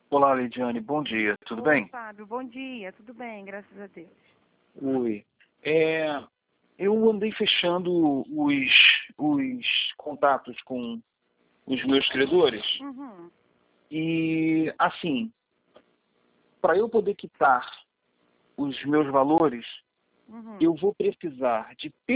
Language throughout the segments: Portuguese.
Olá, Lidiane, bom dia, tudo Oi, bem? Fábio, bom dia, tudo bem, graças a Deus. Oi. Eu andei fechando os contatos com os meus credores Uhum, e, assim, para eu poder quitar os meus valores, uhum. eu vou precisar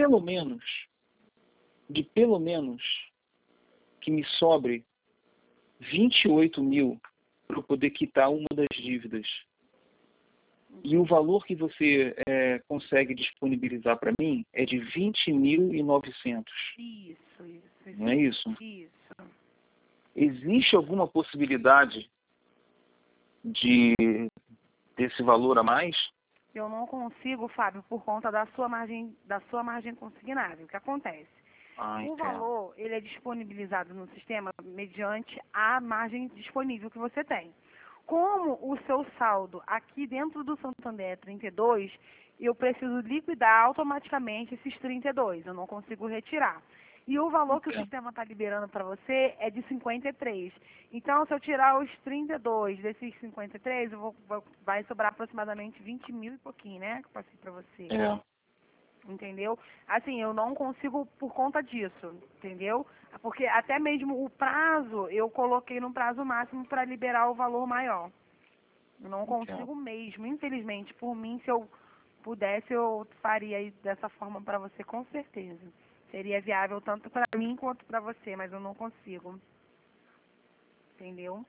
de pelo menos que me sobre 28 mil para eu poder quitar uma das dívidas. E o valor que você consegue disponibilizar para mim é de 20.900. Não é isso? Isso. Existe alguma possibilidade de desse valor a mais? Eu não consigo, Fábio, por conta da sua margem consignável. O que acontece? Ah, O entendo. valor, ele é disponibilizado no sistema mediante a margem disponível que você tem. Como o seu saldo aqui dentro do Santander é 32, eu preciso liquidar automaticamente esses 32, eu não consigo retirar. E o valor que o Entendo. sistema está liberando para você é de 53. Então, se eu tirar os 32 desses 53, vai sobrar aproximadamente 20 mil e pouquinho, né? Que eu passei para você. É. Entendeu? Assim, eu não consigo por conta disso, entendeu? Porque até mesmo o prazo, eu coloquei no prazo máximo para liberar o valor maior. Eu não Entendo. consigo mesmo, infelizmente. Por mim, se eu pudesse, eu faria isso dessa forma para você, com certeza. Seria viável tanto para mim quanto para você, mas eu não consigo. Entendeu?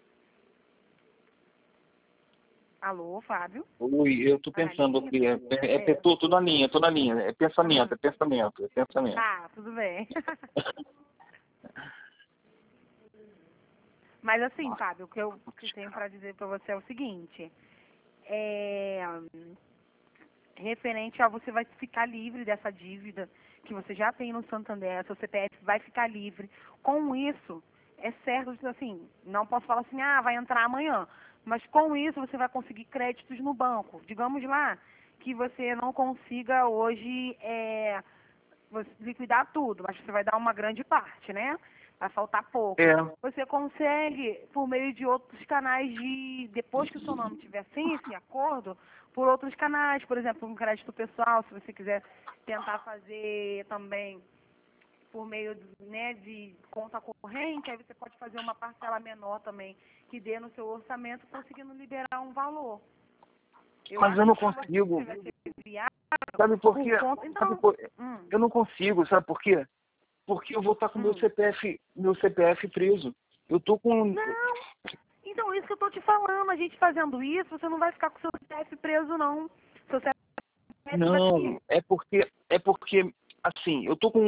Alô, Fábio? Oi, eu estou Tá na pensando linha? aqui. Tô na linha, tô na linha. É pensamento, Aham. é pensamento, é pensamento. Tá, tudo bem. Mas assim, Fábio, o que eu tenho para dizer para você é o seguinte, é, referente a você vai ficar livre dessa dívida que você já tem no Santander, seu CPF vai ficar livre. Com isso, é certo, assim, não posso falar assim, vai entrar amanhã, mas com isso você vai conseguir créditos no banco. Digamos lá que você não consiga hoje liquidar tudo, mas você vai dar uma grande parte, né? Vai faltar pouco. É. Você consegue, por meio de outros canais depois que o seu nome estiver sem esse acordo, por outros canais, por exemplo, um crédito pessoal, se você quiser tentar fazer também por meio, né, de conta corrente, aí você pode fazer uma parcela menor também, que dê no seu orçamento, conseguindo liberar um valor. Eu Mas acho eu não que para você consigo. vai ser viável Sabe por por quê? conta. Sabe Então, por... hum, Eu não consigo, sabe por quê? Porque eu vou estar com hum. meu CPF preso. Eu tô com. Não, então isso que eu tô te falando, a gente fazendo isso, você não vai ficar com seu CPF preso, não. Seu CPF vai Não, ter. é porque assim,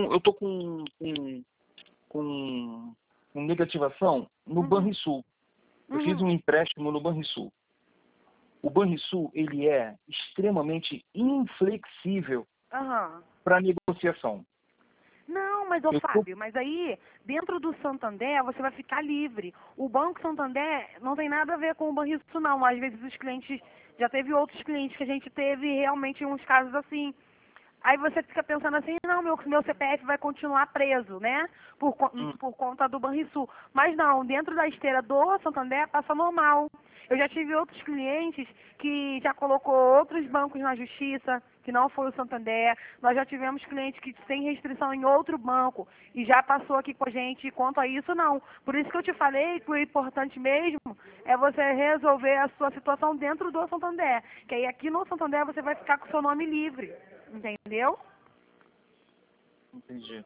com negativação no Uhum, Banrisul. Eu fiz um uhum, empréstimo no Banrisul. O Banrisul, ele é extremamente inflexível aham. para negociação. Não, mas ô Eu tô, Fábio, mas aí, dentro do Santander, você vai ficar livre. O Banco Santander não tem nada a ver com o Banrisul, não. Às vezes os clientes, já teve outros clientes que a gente teve realmente uns casos assim. Aí você fica pensando assim, não, meu CPF vai continuar preso, né? Por conta do Banrisul. Mas não, dentro da esteira do Santander passa normal. Eu já tive outros clientes que já colocou outros bancos na justiça, que não foi o Santander. Nós já tivemos clientes que sem restrição em outro banco e já passou aqui com a gente. Quanto a isso, não. Por isso que eu te falei que o importante mesmo é você resolver a sua situação dentro do Santander. Que aí aqui no Santander você vai ficar com o seu nome livre. Entendeu? entendi.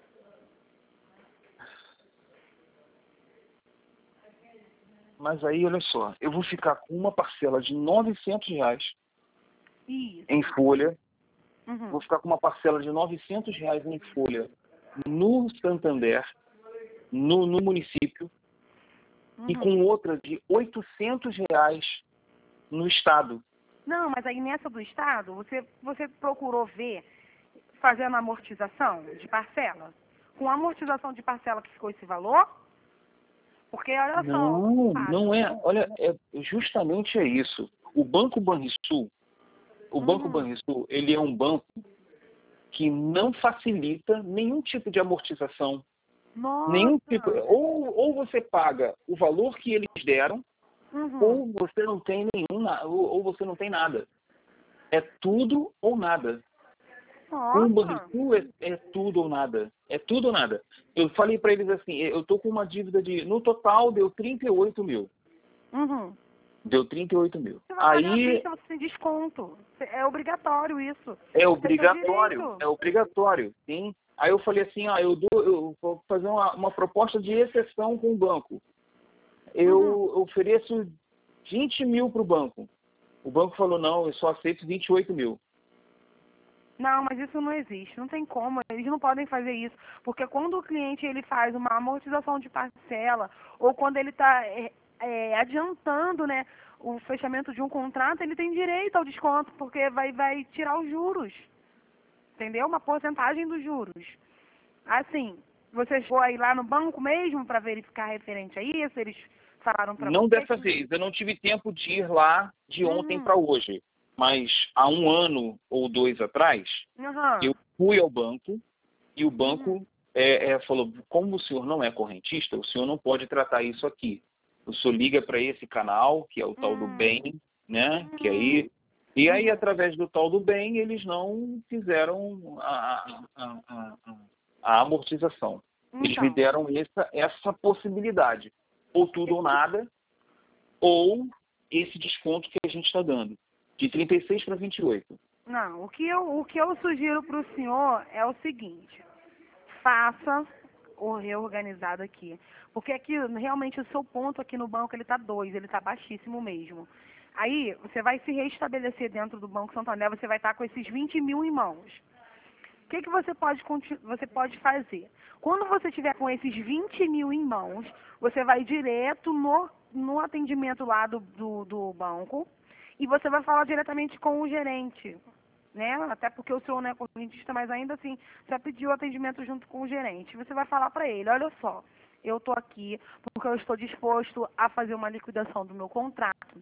Mas aí, olha só, eu vou ficar com uma parcela de R$ 900 em Isso. folha, Uhum. vou ficar com uma parcela de R$ 900 em folha no Santander, no município, e Uhum. com outra de R$ 800 no estado. Não, mas aí nessa do Estado, você procurou ver fazendo amortização de parcela? Com a amortização de parcela que ficou esse valor? Porque olha só, Não, Fábio. não é. Olha, justamente é isso. O Banco Uhum. Banrisul, ele é um banco que não facilita nenhum tipo de amortização, nenhum tipo. Nossa. Ou você paga o valor que eles deram, Ou você não tem ou você não tem nada. É tudo ou nada. Com o Banrisul é tudo ou nada. É tudo ou nada. Eu falei para eles assim, eu tô com uma dívida no total deu 38 mil. Deu 38 mil. Aí você tem desconto. É obrigatório isso. É obrigatório, sim. Aí eu falei assim, eu vou fazer uma proposta de exceção com o banco. Eu ofereço 20 mil para o banco. O banco falou, não, eu só aceito 28 mil. Não, mas isso não existe, não tem como, eles não podem fazer isso, porque quando o cliente ele faz uma amortização de parcela, ou quando ele está adiantando, né, o fechamento de um contrato, ele tem direito ao desconto, porque vai tirar os juros, entendeu? Uma porcentagem dos juros. Assim, você foi lá no banco mesmo para verificar referente a isso, eles falaram para você? Não dessa vez, eu não tive tempo de ir lá de ontem para hoje. Mas há 1 ano ou 2 atrás, eu fui ao banco e o banco falou, como o senhor não é correntista, o senhor não pode tratar isso aqui. O senhor liga para esse canal, que é o tal do bem, né? Que aí, e aí, através do tal do bem, eles não fizeram a amortização. Eles me deram essa possibilidade. Ou tudo ou nada, ou esse desconto que a gente está dando. De 36 para 28. Não, o que eu sugiro para o senhor é o seguinte, faça o reorganizado aqui. Porque aqui, realmente, o seu ponto aqui no banco, ele está 2, ele está baixíssimo mesmo. Aí, você vai se restabelecer dentro do Banco Santander, você vai estar com esses 20 mil em mãos. O que você pode fazer? Quando você tiver com esses 20 mil em mãos, você vai direto no atendimento lá do banco, e você vai falar diretamente com o gerente, né? Até porque o senhor não é correntista, mas ainda assim, já pediu atendimento junto com o gerente. Você vai falar para ele, olha só, eu estou aqui porque eu estou disposto a fazer uma liquidação do meu contrato.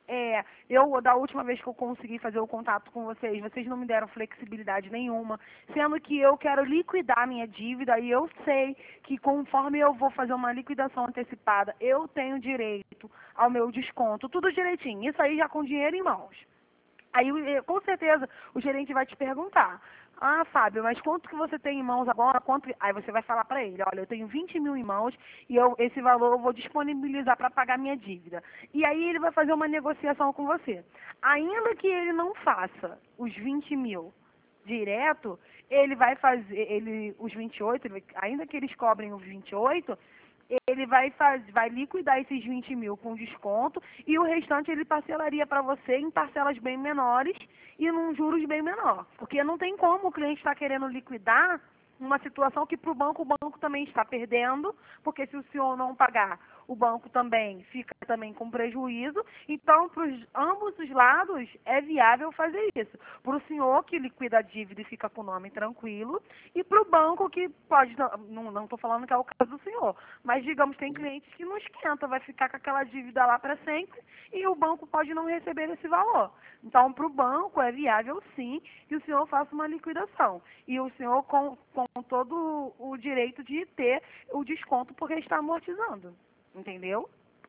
Da última vez que eu consegui fazer o contato com vocês não me deram flexibilidade nenhuma, sendo que eu quero liquidar a minha dívida e eu sei que conforme eu vou fazer uma liquidação antecipada, eu tenho direito ao meu desconto, tudo direitinho, isso aí já com dinheiro em mãos. Aí, com certeza, o gerente vai te perguntar, Fábio, mas quanto que você tem em mãos agora? Aí você vai falar para ele, olha, eu tenho 20 mil em mãos e esse valor eu vou disponibilizar para pagar minha dívida. E aí ele vai fazer uma negociação com você. Ainda que ele não faça os 20 mil direto, ele vai fazer, os 28, ainda que eles cobrem os 28, ele vai liquidar esses 20 mil com desconto e o restante ele parcelaria para você em parcelas bem menores e num juros bem menor. Porque não tem como o cliente estar querendo liquidar uma situação que para o banco também está perdendo, porque se o senhor não pagar, o banco também fica também com prejuízo. Então, para ambos os lados, é viável fazer isso. Para o senhor que liquida a dívida e fica com o nome tranquilo, e para o banco que pode, não estou falando que é o caso do senhor, mas digamos, tem clientes que não esquenta, vai ficar com aquela dívida lá para sempre e o banco pode não receber esse valor. Então, para o banco, é viável sim que o senhor faça uma liquidação. E o senhor com todo o direito de ter o desconto porque está amortizando. Entendeu?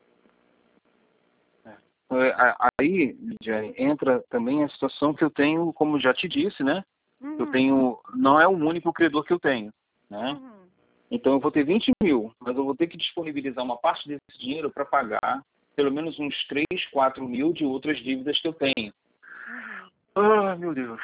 Aí, Lidiane, entra também a situação que eu tenho, como já te disse, né? Eu tenho, não é o único credor que eu tenho, né? Então eu vou ter 20 mil, mas eu vou ter que disponibilizar uma parte desse dinheiro para pagar pelo menos uns 3, 4 mil de outras dívidas que eu tenho. Meu Deus.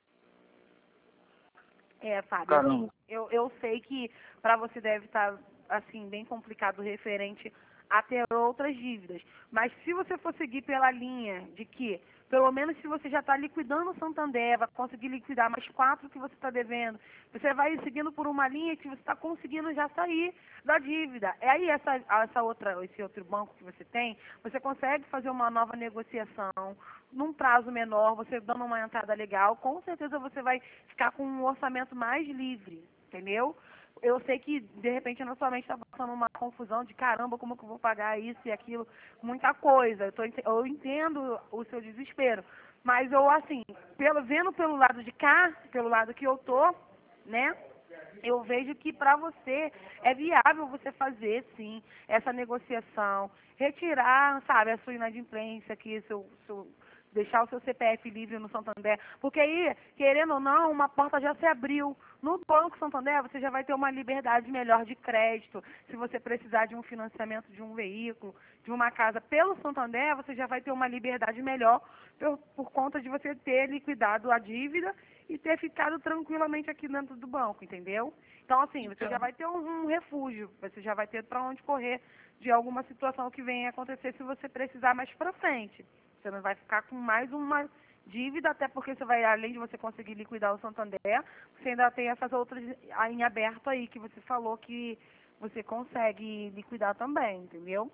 Fábio, Caramba. eu sei que para você deve estar assim bem complicado referente a ter outras dívidas. Mas se você for seguir pela linha de que, pelo menos se você já está liquidando o Santander, vai conseguir liquidar mais 4 que você está devendo, você vai seguindo por uma linha que você está conseguindo já sair da dívida. Aí esse outro banco que você tem, você consegue fazer uma nova negociação num prazo menor, você dando uma entrada legal, com certeza você vai ficar com um orçamento mais livre, entendeu? Eu sei que, de repente, na sua mente está passando uma confusão de caramba, como que eu vou pagar isso e aquilo, muita coisa. Eu entendo o seu desespero. Mas eu, assim, vendo pelo lado de cá, pelo lado que eu tô, né? eu vejo que para você é viável você fazer, sim, essa negociação, retirar, sabe, a sua inadimplência aqui, deixar o seu CPF livre no Santander, porque aí, querendo ou não, uma porta já se abriu. No Banco Santander, você já vai ter uma liberdade melhor de crédito. Se você precisar de um financiamento de um veículo, de uma casa pelo Santander, você já vai ter uma liberdade melhor por conta de você ter liquidado a dívida e ter ficado tranquilamente aqui dentro do banco, entendeu? Então, assim, você já vai ter um refúgio, você já vai ter para onde correr de alguma situação que venha acontecer se você precisar mais para frente. Você não vai ficar com mais uma dívida, até porque você vai, além de você conseguir liquidar o Santander, você ainda tem essas outras em aberto aí, que você falou que você consegue liquidar também, entendeu?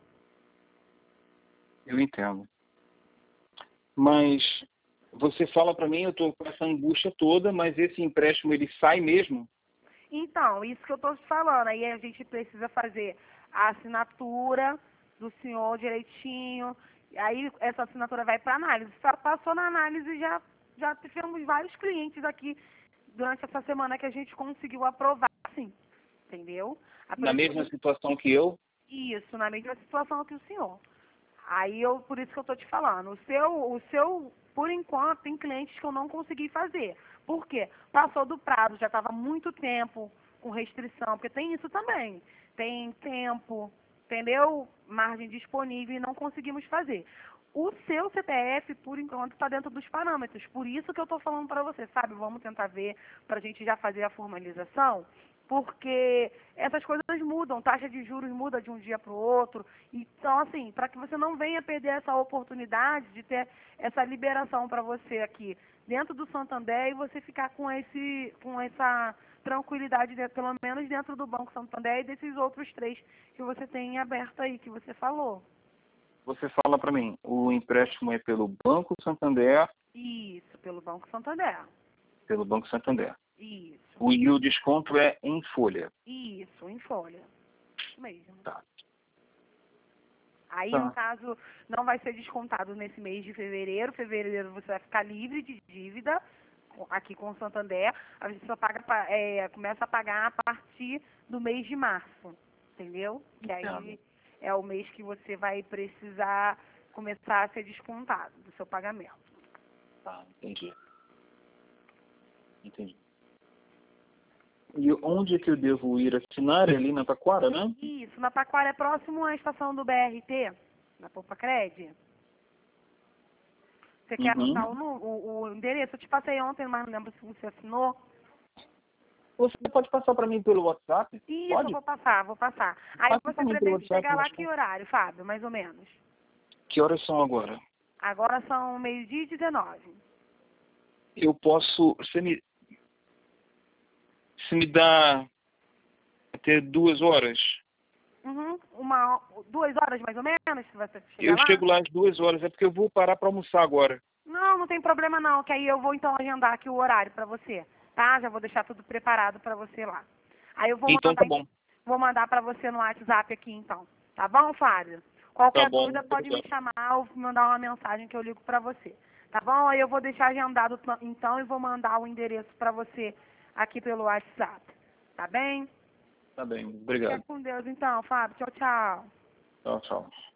Eu entendo. Mas você fala para mim, eu estou com essa angústia toda, mas esse empréstimo ele sai mesmo? Então, isso que eu estou te falando. Aí a gente precisa fazer a assinatura do senhor direitinho. Aí essa assinatura vai para análise. Só passou na análise e já tivemos vários clientes aqui durante essa semana que a gente conseguiu aprovar, sim. Entendeu? Na mesma situação que eu? Isso, na mesma situação que o senhor. Aí por isso que eu estou te falando. O seu, por enquanto, tem clientes que eu não consegui fazer. Por quê? Passou do prazo, já estava muito tempo com restrição, porque tem isso também. Tem tempo, entendeu? Margem disponível e não conseguimos fazer. O seu CPF, por enquanto, está dentro dos parâmetros. Por isso que eu estou falando para você, sabe? Vamos tentar ver para a gente já fazer a formalização, porque essas coisas mudam, taxa de juros muda de um dia para o outro. Então, assim, para que você não venha perder essa oportunidade de ter essa liberação para você aqui dentro do Santander e você ficar com essa tranquilidade, pelo menos dentro do Banco Santander e desses outros 3 que você tem aberto aí, que você falou. Você fala para mim, o empréstimo é pelo Banco Santander? Isso, pelo Banco Santander. Pelo Banco Santander. Isso. E o desconto é em folha? Isso, em folha. Isso mesmo. Tá. Aí, no caso, não vai ser descontado nesse mês de fevereiro. Fevereiro você vai ficar livre de dívida aqui com o Santander. A gente só paga, começa a pagar a partir do mês de março, entendeu? Que aí é o mês que você vai precisar começar a ser descontado do seu pagamento. Tá, entendi. Entendi. E onde é que eu devo ir assinar? É ali na Taquara, né? Isso, na Taquara é próximo à estação do BRT, na Poupacred. Você quer anotar o endereço? Eu te passei ontem, mas não lembro se você assinou. Você pode passar para mim pelo WhatsApp? Isso, Pode? vou passar. Aí Passa você pra mim pelo pretende WhatsApp, chegar lá mas que horário, Fábio, mais ou menos? que horas são agora? Agora são 12h19. Eu posso... Você me dá até 2 horas? Uhum, 2 horas mais ou menos, se você chegar Eu lá? chego lá às 2 horas, é porque eu vou parar para almoçar agora. Não, não tem problema não, que aí eu vou então agendar aqui o horário para você, tá? Já vou deixar tudo preparado para você lá. Aí eu vou Então mandar, tá bom. vou mandar para você no WhatsApp aqui então. Tá bom, Fábio? Tá Qualquer bom. dúvida pode me chamar ou me mandar uma mensagem que eu ligo para você. Tá bom? Aí eu vou deixar agendado então e vou mandar o endereço para você aqui pelo WhatsApp. Tá bem? Tá bem, Fica obrigado. com Deus então, Fábio. Tchau, tchau. Tchau, tchau.